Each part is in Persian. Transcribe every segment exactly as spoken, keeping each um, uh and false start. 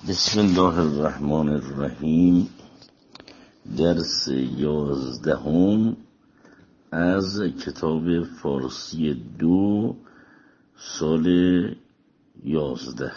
بسم الله الرحمن الرحیم. درس یازدهم از کتاب فارسی دو سال یازده.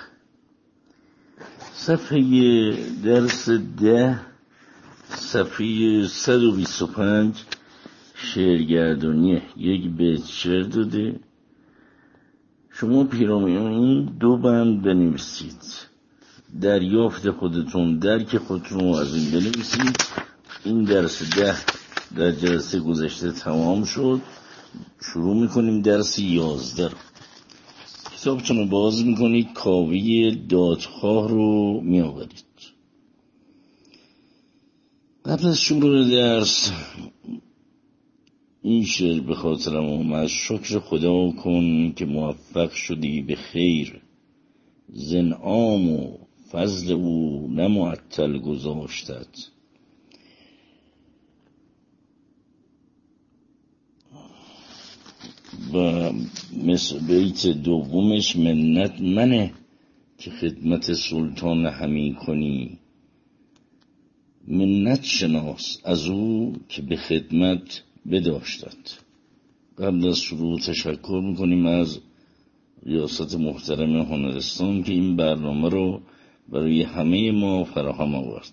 صفحه درس ده، صفحه صد و بیست و پنج. شعرگردانی یک بیت شعر داده. شما پیرامون این دو بند بنویسید. دریافت خودتون، درک خودتون رو از این بنویسید. این درس ده در جلسه گذشته تمام شد. شروع میکنیم درس یازده رو. کتابتون رو باز میکنید، کاوی دادخواه رو میآورید. قبل از شروع درس این شعر به خاطرم اومد: شکر خدا کن که موفق شدی به خیر، ز انعام و فضل او نه معطل گذاشتت. و مثل بیت دومش: منت منه که خدمت سلطان همی کنی، منت شناس از او که به خدمت بداشتت. قبل از شروع تشکر میکنیم از ریاست محترم هنرستان که این برنامه رو برای همه ما فراهم آورد.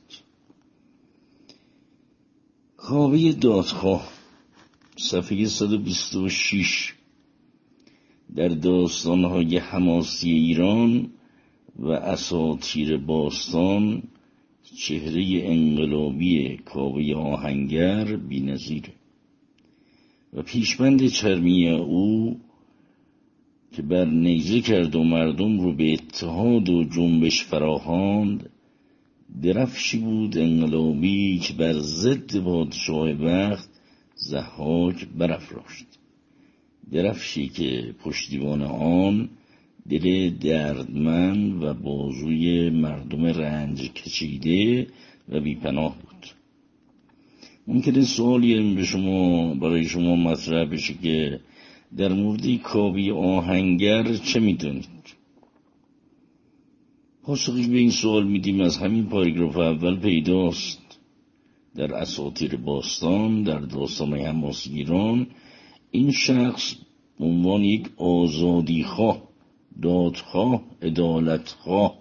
کاوی دادخواه، صفحه صد و بیست و شش. در داستان‌های حماسی ایران و اساطیر باستان چهره انقلابی کاوی آهنگر بی‌نظیره و پیشبند چرمی او که بر نیزه کرد و مردم رو به اتحاد و جنبش فراخواند، درفشی بود انقلابی که بر ضد پادشاه وقت ضحاک برافراشت. درفشی که پشتیبان آن دل دردمند و بازوی مردم رنج کشیده و بیپناه بود. ممکنه سوالی به شما برای شما مطرح بشه که در مورد کاوی آهنگر چه میدونید؟ پاسخی به این سوال میدیم از همین پاراگراف اول پیداست. در اساطیر باستان، در داستان حماسی ایران، این شخص به عنوان یک آزادیخواه، دادخواه، عدالتخواه،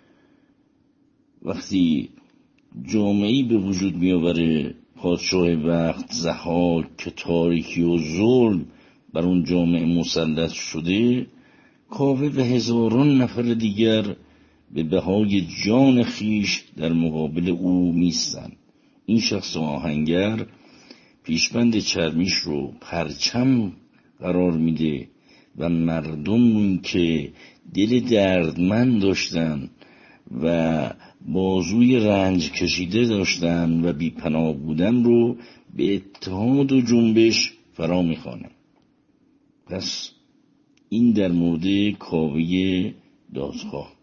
وقتی جامعه‌ای به وجود میآوره، پادشاه وقت ضحاک که تاریکی و ظلم بر اون جامعه مسلط شده، کاوه و هزاران نفر دیگر به بهای جان خیش در مقابل او میستن. این شخص آهنگر پیشبند چرمیش رو پرچم قرار میده و مردم که دل دردمند داشتن و بازوی رنج کشیده داشتن و بیپناه بودن رو به اتحاد و جنبش فرا میخوانه. پس این در مورد کاوی دادخواه.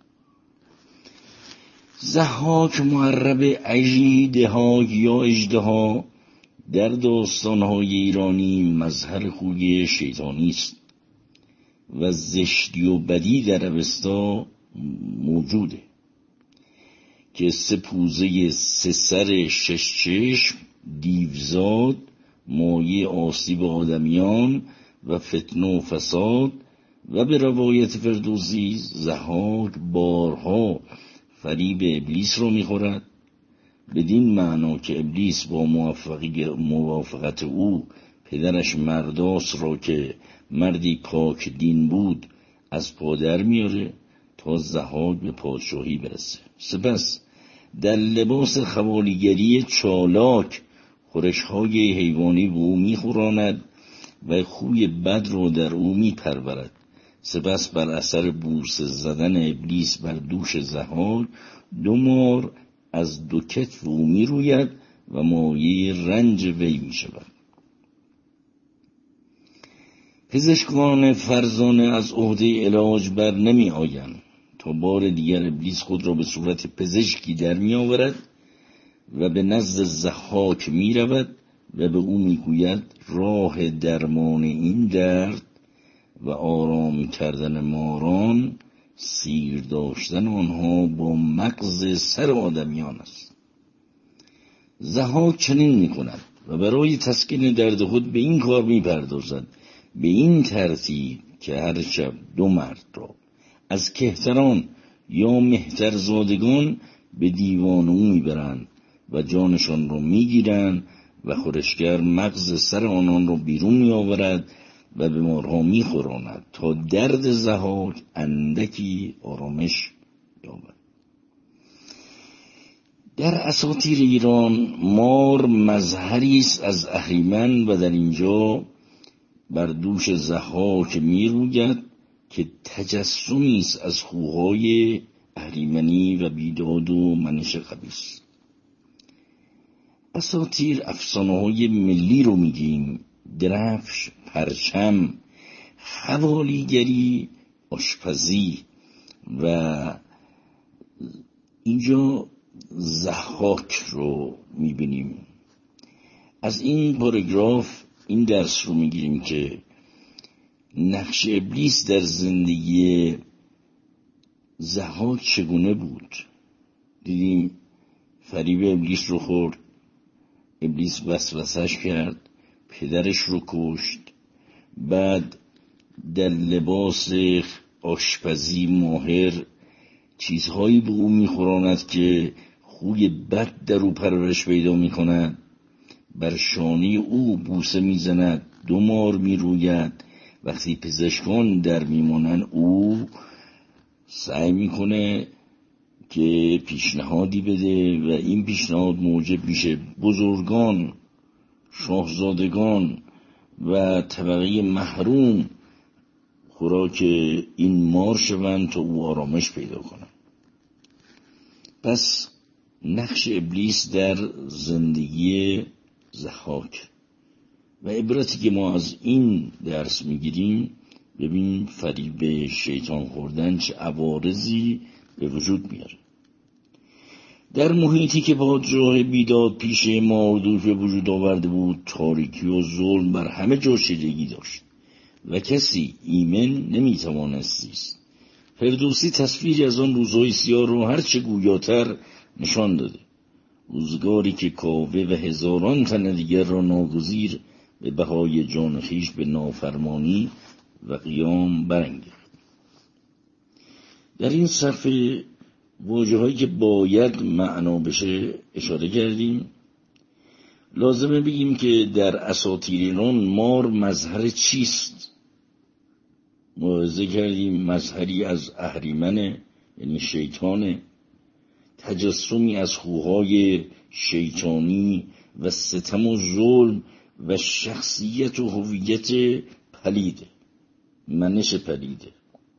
ضحاک معرب اژدها یا اژدها در داستان‌های ایرانی مظهر خوی شیطانی است و زشتی و بدی در اوستا موجوده که سه پوزه، سه سر، شش چشم، دیوزاد، مایه آسیب آدمیان و فتنه و فساد. و به روایت فردوسی ضحاک بارها فریب ابلیس رو میخورد، بدین معنا که ابلیس با موافقت او پدرش مرداس را که مردی کاک دین بود از پادر میاره تا ضحاک به پادشاهی برسه. سپس در لباس خوالیگری چالاک خورش‌های حیوانی به او میخوراند و خوی بد رو در او میپرورد. سپس بر اثر بورس زدن ابلیس بر دوش ضحاک دو مار از دو کتف او میروید و مایه رنج وی میشود. پزشکان فرزانه از عهده علاج بر نمی آیند تا بار دیگر ابلیس خود را به صورت پزشکی در می آورد و به نزد ضحاک می رود و به او می گوید راه درمان این درد و آرام کردن ماران سیر داشتن آنها با مغز سر آدمیان است. ضحاک چنین می کند و برای تسکین درد خود به این کار می پردازد، به این ترتیب که هر شب دو مرد را از کهتران یا مهترزادگان به دیوان او می برند و جانشان را می گیرند و خورشگر مغز سر آنان را بیرون می آورد و به مارها می خوراند تا درد ضحاک اندکی آرامش یابد. در اساطیر ایران مار مظهری است از اهریمن و در اینجا بر دوش ضحاک می روید که تجسمی است از خوهای اهریمنی و بیداد و منش خبیث. اساطیر افسانه‌های ملی رو میگیم: درفش، پرچم، حوالیگری، آشپزی و اینجا ضحاک رو میبینیم. از این پاراگراف این درس رو میگیریم که نقش ابلیس در زندگی ضحاک چگونه بود. دیدیم فریب ابلیس رو خورد، ابلیس وسوسه‌اش کرد، پدرش رو کشت، بعد در لباس آشپزی ماهر چیزهایی به او میخوراند که خوی بد در او پرورش پیدا میکند، بر شانه او بوسه میزند، دو مار میروید. وقتی پزشکان در میمانند او سعی میکنه که پیشنهادی بده و این پیشنهاد موجب میشه بزرگان، شاهزادگان و طبقه محروم خوراک این مار شوند تا او آرامش پیدا کنه. پس نقش ابلیس در زندگی ضحاک و عبرتی که ما از این درس میگیریم، ببین فریب شیطان خوردن چه عوارضی به وجود میاره. در محیطی که پادشاه بیداد پیش ماردوش به وجود آورده بود، تاریکی و ظلم بر همه جا شیرگی داشت و کسی ایمن نمیتوانست زیست. فردوسی تصویری از آن روزهای سیاه رو هرچه گویاتر نشان داده. روزگاری که کاوه و هزاران تن دیگر را ناگزیر به بهای جان خویش به نافرمانی و قیام برانگیخت. در این صفحه واژه‌هایی که باید معنا بشه اشاره کردیم. لازمه بگیم که در اساطیر ایران مار مظهر چیست؟ موعظه کردیم مظهری از اهریمنه، یعنی شیطانه، تجسمی از خوهای شیطانی و ستم و ظلم و شخصیت و هویت پلیده، منش پلیده.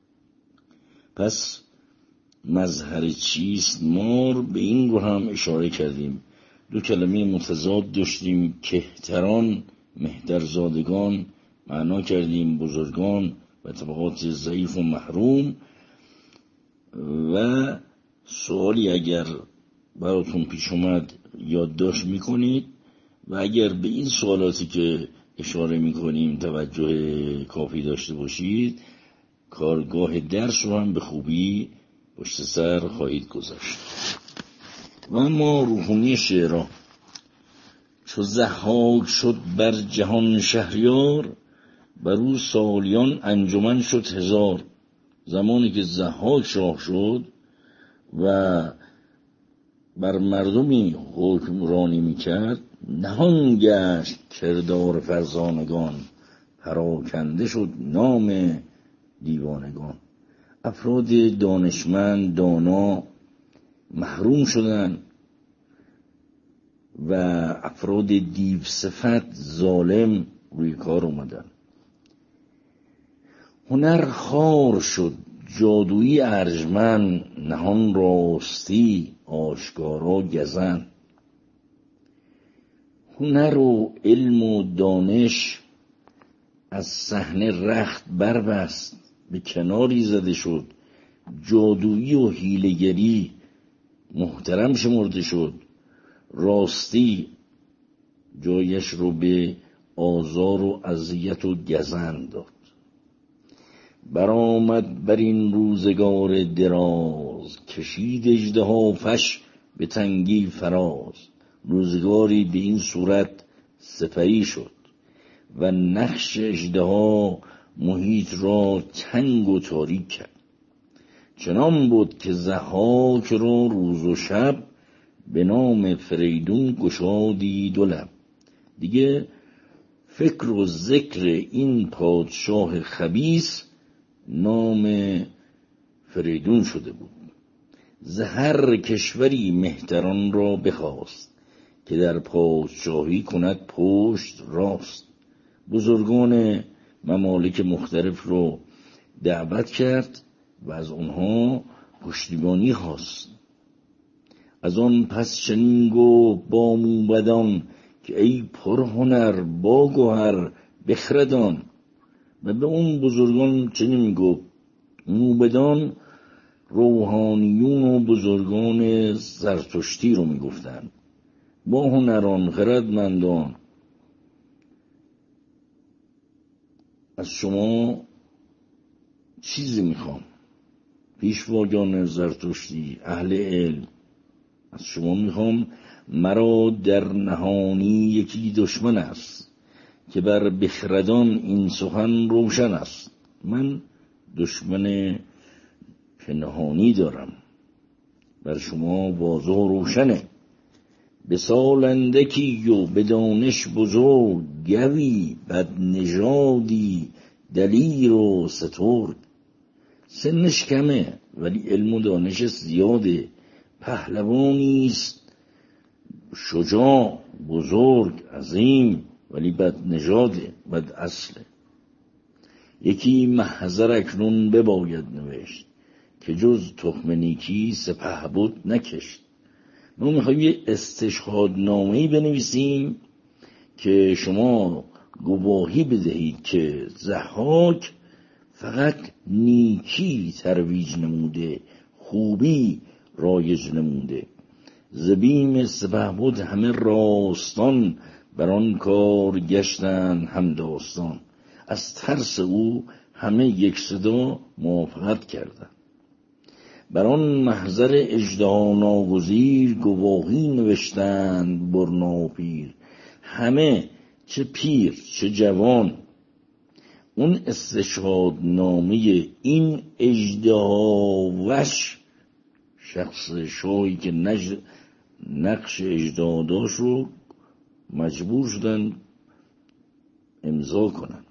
پس مظهر چیست مار؟ به این رو هم اشاره کردیم. دو کلمه متضاد داشتیم: کهتران، مهترزادگان، معنا کردیم بزرگان و طبقات ضعیف و محروم. و سوالی اگر براتون پیش اومد یادداشت میکنید و اگر به این سوالاتی که اشاره میکنیم توجه کافی داشته باشید، کارگاه درس رو هم به خوبی پشت سر خواهید گذاشت. و اما روحانی شعرها: چو ضحاک شد بر جهان شهریار، بر او سالیان انجمن شد هزار. زمانی که ضحاک شاه شد و بر مردمی حکمرانی میکرد، نهان گشت کردار فرزانگان، پراکنده شد نام دیوانگان. افراد دانشمند، دانا محروم شدن و افراد دیو صفت، ظالم روی کار اومدن. هنر خار شد، جادویی ارجمند، نهان راستی آشکارا گزند. هنر و علم و دانش از صحنه رخت بربست، به کناری زده شد. جادویی و حیله‌گری محترم شمرده شد. راستی جایش رو به آزار و اذیت و گزند داد. برآمد بر این روزگار دراز، کشید اژدها فش به تنگی فراز. روزگاری به این صورت سپری شد و نقش اژدها محیط را تنگ و تاریک کرد. چنان بود که ضحاک را روز و شب به نام فریدون گشادی دو لب. دیگه فکر و ذکر این پادشاه خبیث نام فریدون شده بود. ز هر کشوری مهتران را بخواست، که در پادشاهی کند پشت راست. بزرگان ممالک مختلف رو دعوت کرد و از اونها پشتیبانی خواست. از آن پس چنین گفت با موبدان، که ای پرهنر با گوهر بخردان. و به اون بزرگان چنین میگفت. موبدان روحانیون و بزرگان زرتشتی رو میگفتن. با هنران خردمندان، از شما چیزی میخوام. پیشواگان زرتشتی، اهل علم، از شما میخوام مرا در نهانی یکی دشمن است، که بر بخردان این سخن روشن است. من دشمن پنهانی دارم، بر شما واضح و روشنه. به سال اندکی و به دانش بزرگ، گوی بد نژادی دلیر و سترگ. سنش کمه ولی علم و دانش زیاده. پهلوانیست شجاع، بزرگ، عظیم، ولی بد نژاده، بد اصله. یکی محضر اکنون بباید نوشت، که جز تخم نیکی سپهبد نکشت. ما میخوایم یه استشهادنامه‌ای بنویسیم که شما گواهی بدهید که ضحاک فقط نیکی ترویج نموده، خوبی رایج نموده. ز بیم سپهبد همه راستان، بر آن کار گشتند هم داستان. از ترس او همه یک صدا موافقت کردند. بر آن محضر اژدها ناگزیر، گواهی نوشتند برناپیر. همه چه پیر چه جوان، اون استشهادنامه این اژدها وش، شخص شاهی که نج... نقش اژدها داشت رو مجبور شدن امضا کنن.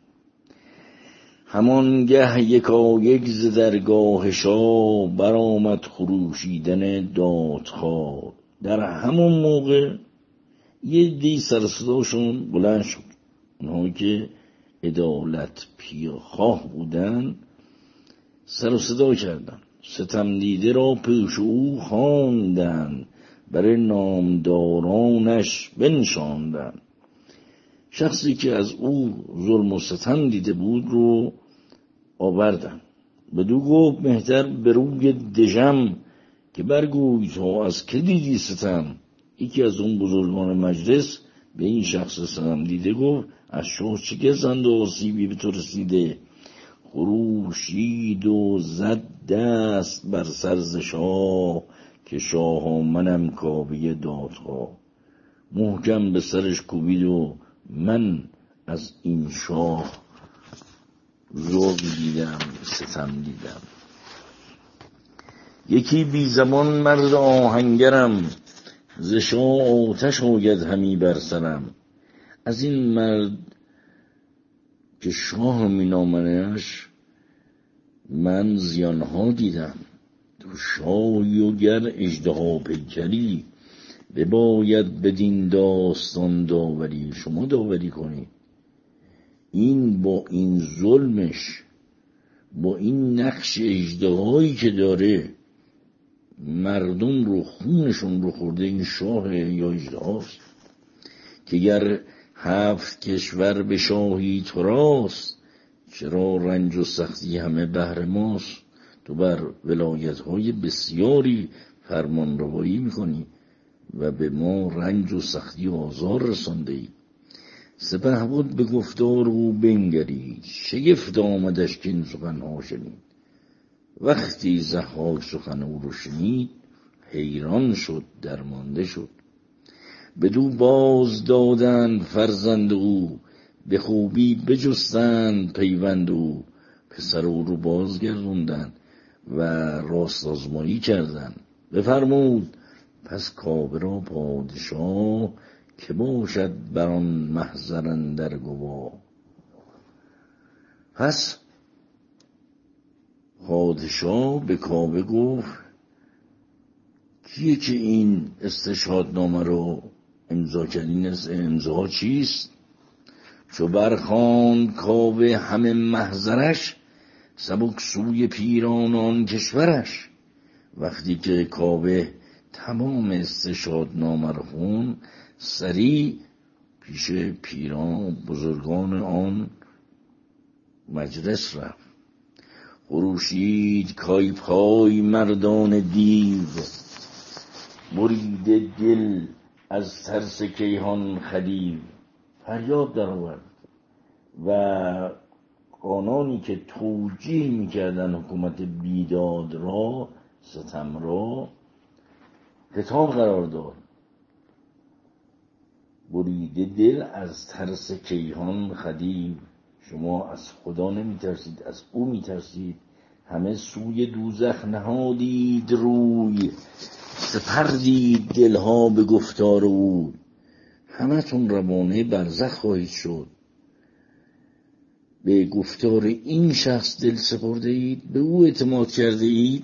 همانگه یکایک ز درگاه شاه، برآمد خروشیدن دادخواه. در همون موقع یه دی سر صداشون بلند شد. اونها که عدالت پیخواه بودن سر و صدا کردن، ستم دیده را پیش او خواندن، برای نامدارانش بنشاندن. شخصی که از او ظلم و ستم دیده بود رو آوردن. بدو گفت مهتر به روی دژم، که برگوی تو از که دیدی ستم. یکی از اون بزرگان مجلس به این شخص ستم دیده گفت از شاه چه گزند و آسیبی به تو رسیده. خروشید و زد دست بر سرز شاه، که شاه منم کاوه دادخواه. محکم به سرش کوبید و من از این شاه ظلم دیدم، ستم دیدم. یکی بی زمان مرد آهنگرم، ز شاه آتش آید همی بر سرم. از این مرد که شاه می نامنش من زیانها دیدم. تو شاهی و گر اژدها پیکری، بباید بدین داستان داوری. شما داوری کنی. این با این ظلمش، با این نقش اژدهایی که داره، مردم رو خونشون رو خورده. این شاه یا اژدهاست که گر هفت کشور به شاهی تو راست، چرا رنج و سختی همه بهر ماست. تو بر ولایت های بسیاری فرمان روایی میکنی و به ما رنج و سختی و آزار رسانده ای. سپهبد به گفتار او بنگرید، شگفت آمدش که این سخنها شنید. وقتی ضحاک سخن او رو شنید، حیران شد درمانده شد. بدو باز دادند فرزند او، به خوبی بجستند پیوند او. پسر او رو بازگردوندند و راست آزمایی کردند. بفرمود پس کاوه را پادشاه، که باشد بر آن محضر اندر گوا. پس پادشاه به کاوه گفت کیه که این استشهادنامه رو امضا کردین؟ از امضا چیست؟ چو برخواند کاوه همه محضرش، سبک سوی پیران آن کشورش. وقتی که کاوه تمام استشهادنامه رو خوند، سریع پیش پیران بزرگان آن مجلس رفت. خروشید کای پای مردان دیو، بریده دل از ترس کیهان خدیو. فریاد در آورد و آنانی که توجیه میکردن حکومت بیداد را، ستم را، خطاب قرار داد. بریده دل از ترس کیهان خدیو. شما از خدا نمیترسید، از او میترسید. همه سوی دوزخ نهادید روی، سپردید دلها به گفتار او. همه تون روانه برزخ خواهید شد. به گفتار این شخص دل سپرده اید، به او اعتماد کرده اید.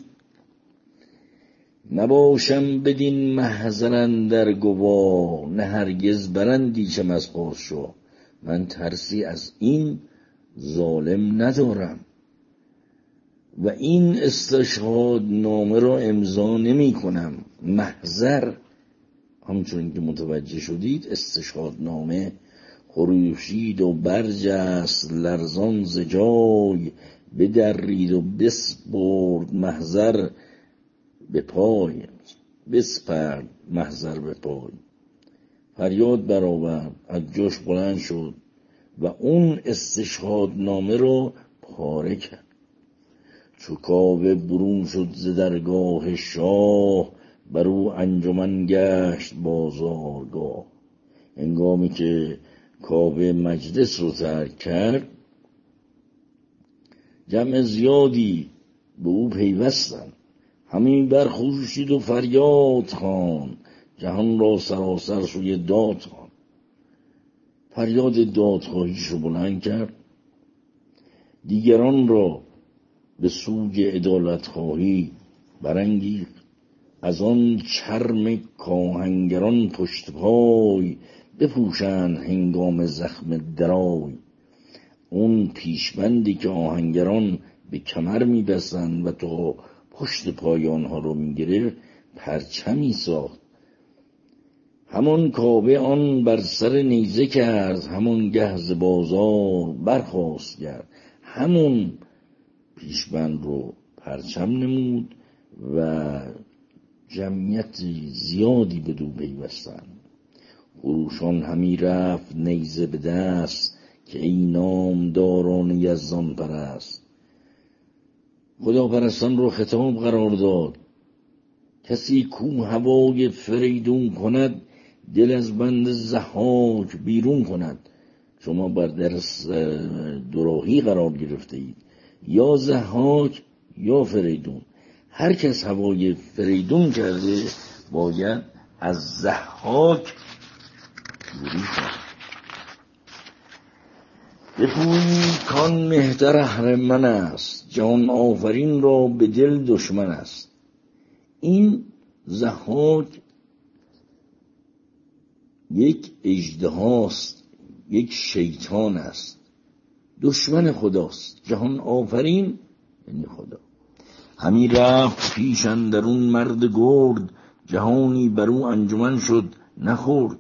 نباشم بدین محضر اندر گوا، نه هرگز برندیشم از پادشاه. من ترسی از این ظالم ندارم و این استشهاد نامه را امضا نمی کنم. محضر همچون که متوجه شدید استشهاد نامه. خروشید و برجست لرزان ز جای، بدرید و بسپرد محضر به پای. بسپرد محضر به پای. فریاد برآورد، از جاش بلند شد و اون استشهاد نامه رو پاره کرد. چو کاوه برون شد ز درگاه شاه، بر او انجمن گشت بازارگاه. هنگامی که کاوه مجلس رو ترک کرد، جمع زیادی به او پیوستند. همین برخروشید و فریاد خواند، جهان را سراسر سوی داد خواند. فریاد دادخواهیش رو بلند کرد، دیگران را به سوی عدالت خواهی برانگیخت. از آن چرم کاهنگران پشت پای، بپوشند هنگام زخم درای. اون پیشبندی که آهنگران به کمر می‌بستند و تا پشت پای آنها رو می‌گرفت، پرچمی ساخت. همان کاوه آن بر سر نیزه کرد، همون گهز بازار برخاست کرد. همون پیشبند رو پرچم نمود و جمعیت زیادی بدو پیوستند. خروشان همی رفت نیزه به دست، که ای نامداران یزدان پرست. خدا پرستان رو خطاب قرار داد، کسی کو هوای فریدون کند، دل از بند ضحاک بیرون کند. شما بر درس دوراهی قرار گرفته اید، یا ضحاک یا فریدون. هر کس هوای فریدون کرده باید از ضحاک دوری کند. بپویید کان مهتر اهرمن است، جهان آفرین را به دل دشمن است. این ضحاک یک اژدهاست، یک شیطان است، دشمن خداست. جهان آفرین یعنی خدا. همی رفت پیش اندرون مرد گرد، جهانی برو انجمن شد نخورد.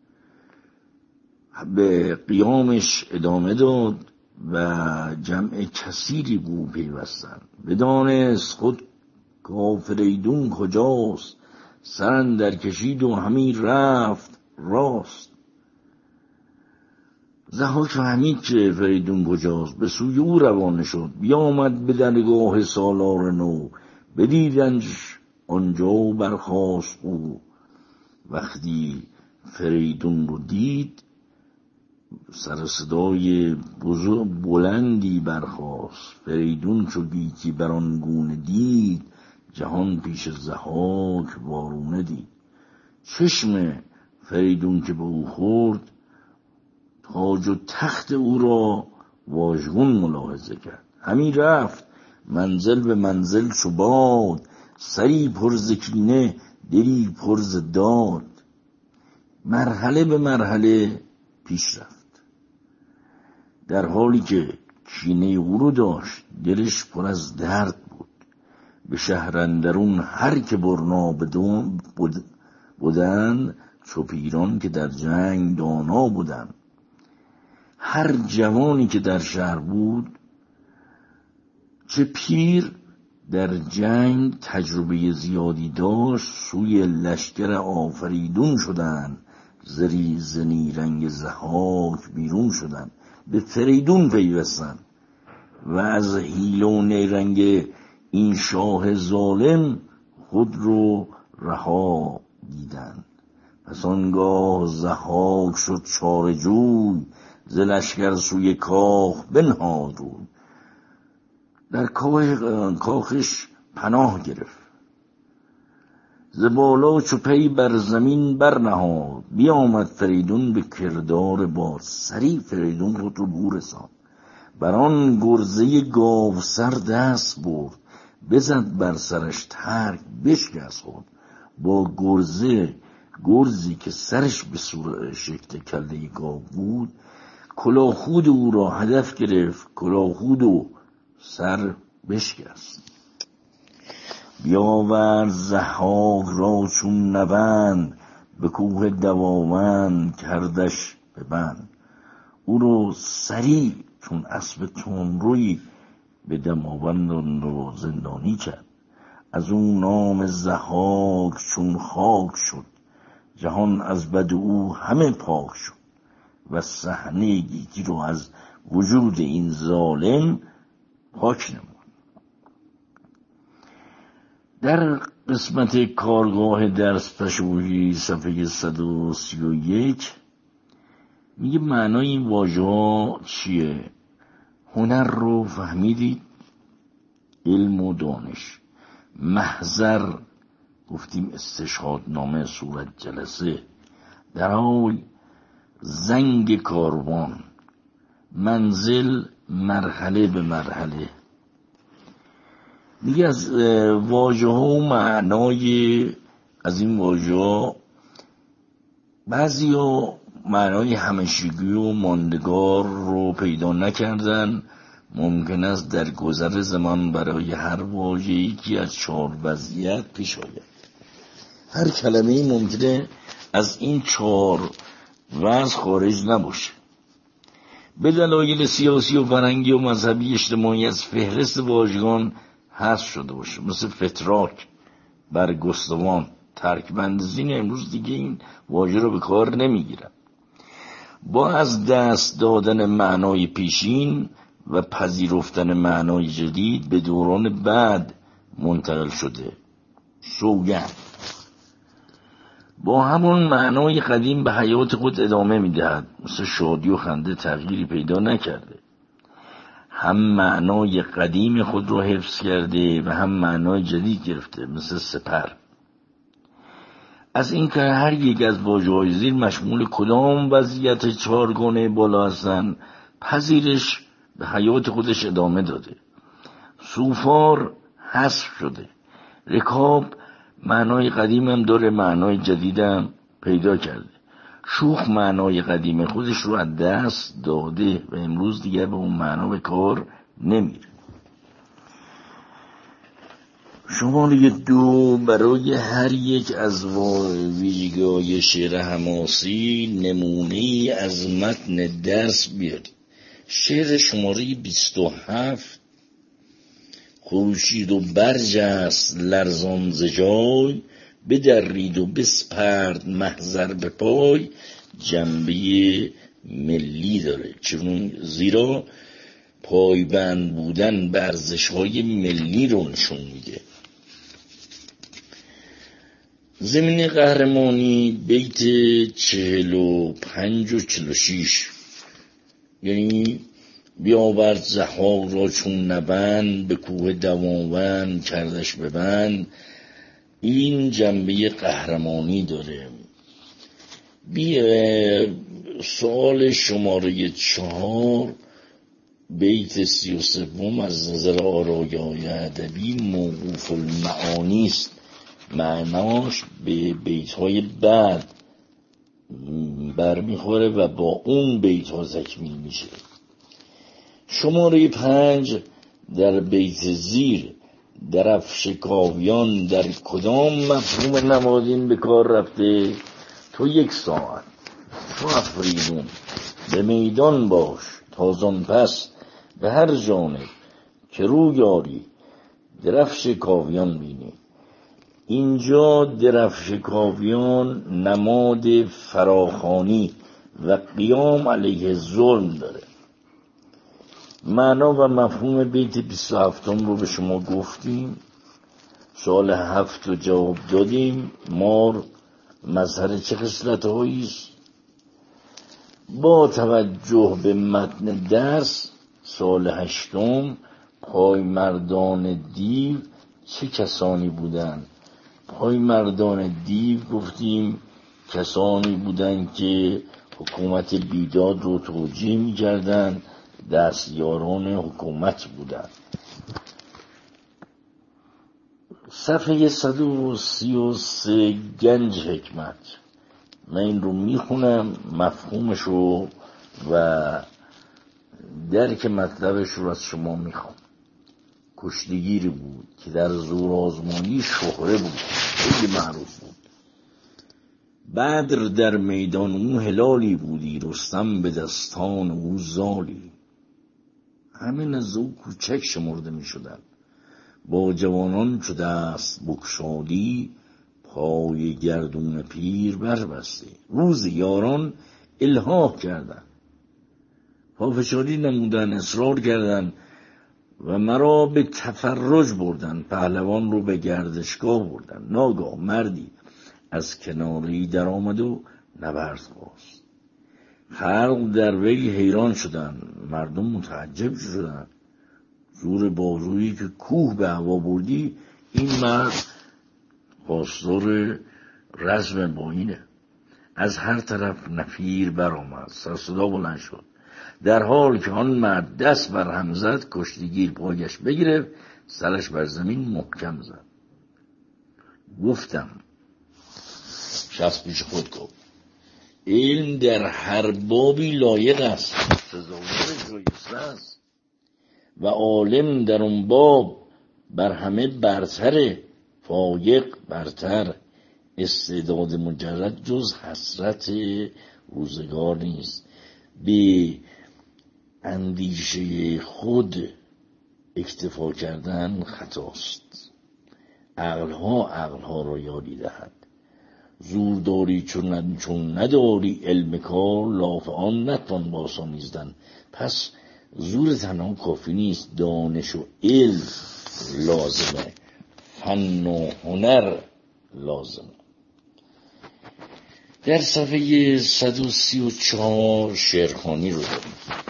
به قیامش ادامه داد و جمع کثیری بو پیوستند. بدانست خود کافریدون کجاست، سرن در کشید و همی رفت راست. ضحاک فهمید که فریدون کجاست، به سوی او روانه شد. بیامد به درگاه سالار نو، بدیدنش آنجا برخاست او. وقتی فریدون رو دید، سر صدای بزرگ بلندی برخاست. فریدون چو گیتی بران گونه دید، جهان پیش ضحاک وارونه دید. چشم فریدون که به او خورد، تاج و تخت او را واژگون ملاحظه کرد. همی رفت منزل به منزل چو باد، سری پر ز کینه دلی پر ز داد. مرحله به مرحله پیش رفت، در حالی که کینه او رو داشت. دلش پر از درد بود. به شهر اندرون هر که برنا بدون بودن، چو پیران که در جنگ دانا بودن. هر جوانی که در شهر بود، چه پیر در جنگ تجربه زیادی داشت، سوی لشکر آفریدون شدن. زری ز نیرنگ ضحاک بیرون شدن، به فریدون پیوستن و از حیله و نیرنگ این شاه ظالم خود رو رها دیدن. پس آنگاه ضحاک شد چاره جوی، ز لشکر سوی کاخ بنهاد روی. در کاخش پناه گرفت، ز بالا چو پی بر زمین برنهاد. بیامد فریدون به کردار باد، سریع فریدون خود رو بو رساند. بران گرزه گاو سر دست برد، بزد بر سرش ترگ بشکست خود. با گرزه گرزی که سرش به صورت شکل کله گاو بود، کلاهخود او را هدف گرفت، کلاهخود و سر بشکست. بیاورد ضحاک را چون نوند، به کوه دماوند کردش به بند. او رو سریع چون اسب تندروی به دماوند رو زندانی کرد. از اون نام ضحاک چون خاک شد، جهان از بد او همه پاک شد. و صحنه گیتی رو از وجود این ظالم پاک نمود. در قسمت کارگاه درس پژوهی صفحه صد و سی و یک میگه معنای این واژه ها چیه؟ هنر رو فهمیدید، علم و دانش. محضر گفتیم استشهادنامه، صورت جلسه. در حال زنگ کاروان. منزل مرحله به مرحله. میگه از واژه ها و معنای از این واژه ها، بعضی ها معنای همیشگی و ماندگار رو پیدا نکردن. ممکن است در گذر زمان برای هر واژه یکی از چهار وضعیت پیش آید. هر کلمه ممکنه از این چهار وضع خارج نباشه. به دلایل سیاسی و فرهنگی و مذهبی اجتماعی از فهرست واژگان حذف شده باشه، مثل فتراک، برگستوان، ترکبندزین. امروز دیگه این واژه رو به کار نمیگیرن. با از دست دادن معنای پیشین و پذیرفتن معنای جدید به دوران بعد منتقل شده. سوگند با همون معنای قدیم به حیات خود ادامه میدهد، مثل شادی و خنده تغییری پیدا نکرده. هم معنای قدیم خود رو حفظ کرده و هم معنای جدید گرفته، مثل سپر. از این که هر یک از واژه‌های زیر مشمول کدام وضعیت چهارگانه بالا هستند، پذیرش به حیات خودش ادامه داده. سوفار حذف شده. رکاب معنای قدیم هم داره، معنای جدید هم پیدا کرده. شوخ معنای قدیم خودش رو از دست داده و امروز دیگه به اون معنا به کار نمیره. شماره دو، برای هر یک از ویژگی‌های شعر حماسی نمونه‌ای از متن درس بیارید. شعر شماره بیست و هفت: خورشید و برجست لرزان ز جای، بدرید و بسپرد محضر به پای، جنبه ملی داره، چون زیرا پایبند بودن به ارزش‌های ملی رو نشون میده. زمین قهرمانی بیت چهل و پنج و چهل و شیش، یعنی بیاورد ضحاک را چون نبند، به کوه دماوند کردش ببند. این جنبه قهرمانی داره. بی سوال شماره چهار بیت سی و سوم از نظر آرایای ادبی موقوف المعانی است، معناش به بیت‌های بعد برمیخوره و با اون بیت‌ها تکمیل میشه. شماره پنج در بیت زیر درفش کاویان در کدام مفهوم نمادین به کار رفته؟ تو یک ساعت چو افریدون به میدان باش، تازان پس به هر جانب که رو یاری درفش کاویان بینی. اینجا درفش کاویان نماد فراخوانی و قیام علیه ظلم داره. معنا و مفهوم بیت بیست و هفتم رو به شما گفتیم. سال هفت رو جواب دادیم. مار مظهر چه خصلت‌هایی است؟ با توجه به متن درس سال هشتم پای مردان دیو چه کسانی بودند؟ پای مردان دیو گفتیم کسانی بودند که حکومت بیداد رو توجیه می کردن، دستیاران حکومت بودند. صفحه صد و سی و سه گنج حکمت. من این رو میخونم، مفهومش رو و درک مطلبش رو از شما میخوام. کشتیگیری بود که در زور آزمایی شهره بود، خیلی معروف بود. بدر در میدان او هلالی بودی، رستم به دستان او زالی. همه نزد او کوچک شمرده می شدن. با جوانان چو دست بگشادی، پای گردون پیر بربستی. روز یاران الحاح کردن، پافشاری نمودن، اصرار کردن و مرا به تفرج بردن. پهلوان رو به گردشگاه بردن. ناگاه مردی از کناری در آمد و نبرد خواست. خلق در وی حیران شدن، مردم متعجب شدن. زور بازویی که کوه به هوا بردی، این مرد پاسدار رزم باینه. از هر طرف نفیر برآمد، سر صدا بلند شد. در حال که آن مرد دست بر هم زد، کشتیگیر پایش بگرفت، سرش بر زمین محکم زد. گفتم، شخص پیش خود گفت، علم در هر بابی لایق است، سزاوار شایسته است و عالم در اون باب بر همه برتره، فایق برتر. استعداد مجرد جز حسرت روزگار نیست. به اندیشه خود اکتفا کردن خطاست. عقلها عقلها را یاری دهد. زور داری چون, چون نداری علم کار، لاف آن نتوان باسامیزدن. پس زور تنها کافی نیست، دانش و علم لازمه، فن و هنر لازمه. در صفحه صد و سی و چهار شعرخوانی رو داریم.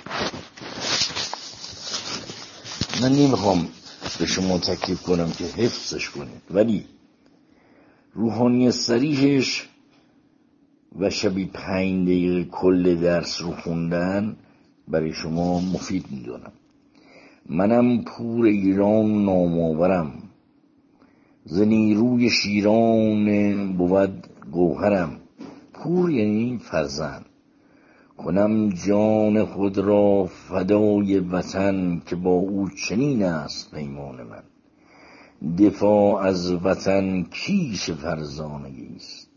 من نمیخوام به شما تکلیف کنم که حفظش کنید، ولی روحانی صریحش و شبیه پنج دقیقه کل درس رو خوندن برای شما مفید میدونم. منم پور ایران نامآورم، ز نیروی شیران بود گوهرم. پور یعنی فرزند. کنم جان خود را فدای وطن، که با او چنین است پیمان من. دفاع از وطن کیش فرزانگی است،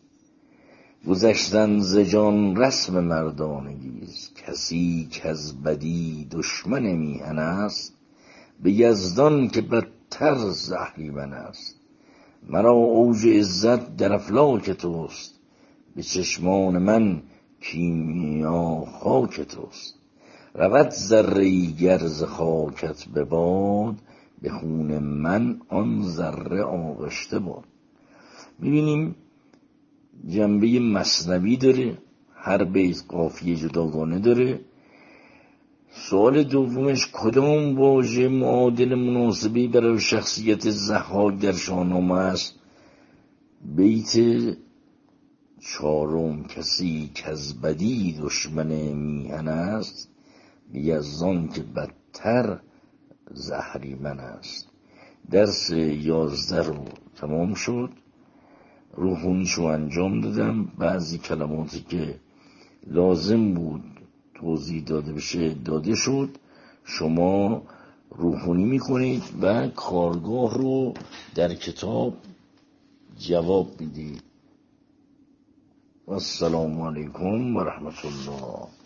گذشتن ز جان رسم مردانگی است. کسی که از بدی دشمن میهن است، به یزدان که بدتر ز اهریمن است. مرا اوج عزت در افلاک توست، به چشمان من کیمیا خاک توست. رود ذره‌ای گر ز خاکت به باد، به خون من آن ذره آغشته باد. میبینیم جنبه مثنوی داره، هر بیت قافیه جداگانه داره. سوال دومش کدام واژه معادل مناسبی برای شخصیت ضحاک در شاهنامه است؟ بیت چهارم کسی کز بدی دشمن میهن است، یزدان که بدتر زهریمن است. درس یازده رو تمام شد، روحونیشو انجام دادم. بعضی کلماتی که لازم بود توضیح داده بشه داده شد. شما روحونی میکنید و کارگاه رو در کتاب جواب میدید. السلام علیکم و رحمت الله.